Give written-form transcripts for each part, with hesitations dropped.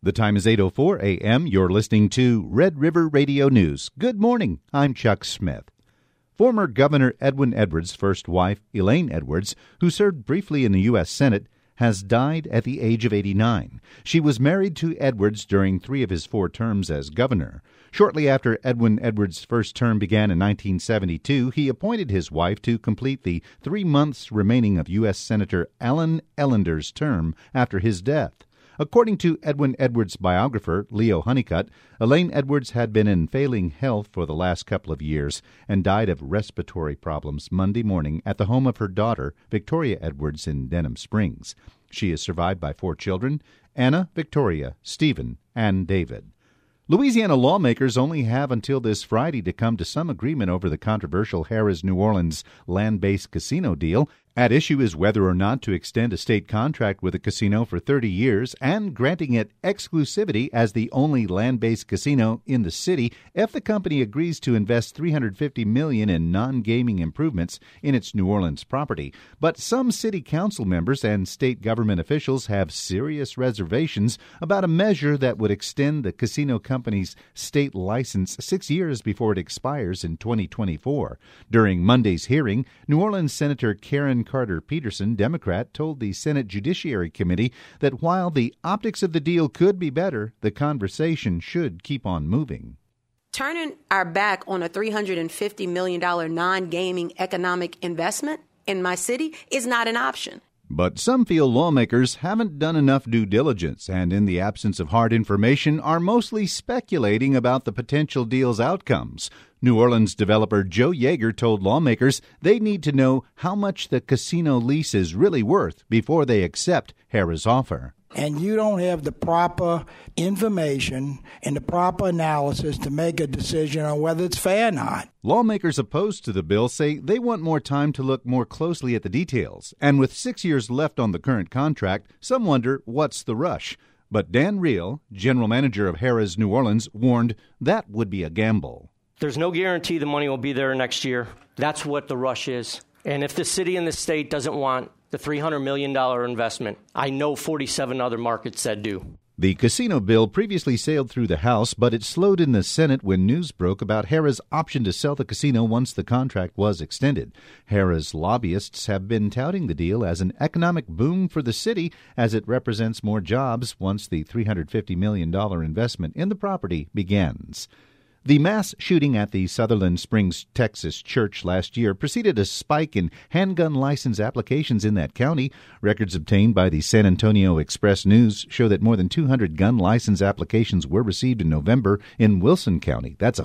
The time is 8:04 a.m. You're listening to Red River Radio News. Good morning. I'm Chuck Smith. Former Governor Edwin Edwards' first wife, Elaine Edwards, who served briefly in the U.S. Senate, has died at the age of 89. She was married to Edwards during 3 of his 4 terms as governor. Shortly after Edwin Edwards' first term began in 1972, he appointed his wife to complete the 3 months remaining of U.S. Senator Allen Ellender's term after his death. According to Edwin Edwards' biographer, Leo Honeycutt, Elaine Edwards had been in failing health for the last couple of years and died of respiratory problems Monday morning at the home of her daughter, Victoria Edwards, in Denham Springs. She is survived by 4 children, Anna, Victoria, Stephen, and David. Louisiana lawmakers only have until this Friday to come to some agreement over the controversial Harrah's New Orleans land-based casino deal. At issue is whether or not to extend a state contract with the casino for 30 years and granting it exclusivity as the only land-based casino in the city if the company agrees to invest $350 million in non-gaming improvements in its New Orleans property. But some city council members and state government officials have serious reservations about a measure that would extend the casino company's state license 6 years before it expires in 2024. During Monday's hearing, New Orleans Senator Karen Carter Peterson, Democrat, told the Senate Judiciary Committee that while the optics of the deal could be better, the conversation should keep on moving. Turning our back on a $350 million non-gaming economic investment in my city is not an option. But some feel lawmakers haven't done enough due diligence and, in the absence of hard information, are mostly speculating about the potential deal's outcomes. New Orleans developer Joe Yeager told lawmakers they need to know how much the casino lease is really worth before they accept Harrah's offer. And you don't have the proper information and the proper analysis to make a decision on whether it's fair or not. Lawmakers opposed to the bill say they want more time to look more closely at the details. And with 6 years left on the current contract, some wonder what's the rush. But Dan Reel, general manager of Harrah's New Orleans, warned that would be a gamble. There's no guarantee the money will be there next year. That's what the rush is. And if the city and the state doesn't want the $300 million investment, I know 47 other markets that do. The casino bill previously sailed through the House, but it slowed in the Senate when news broke about Harrah's option to sell the casino once the contract was extended. Harrah's lobbyists have been touting the deal as an economic boom for the city as it represents more jobs once the $350 million investment in the property begins. The mass shooting at the Sutherland Springs, Texas church last year preceded a spike in handgun license applications in that county. Records obtained by the San Antonio Express-News show that more than 200 gun license applications were received in November in Wilson County. That's a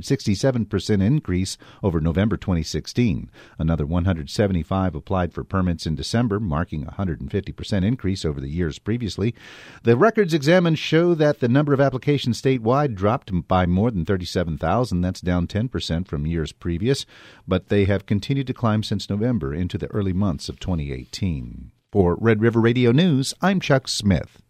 167% increase over November 2016. Another 175 applied for permits in December, marking a 150% increase over the years previously. The records examined show that the number of applications statewide dropped by more than 37,000. That's down 10% from years previous, but they have continued to climb since November into the early months of 2018. For Red River Radio News, I'm Chuck Smith.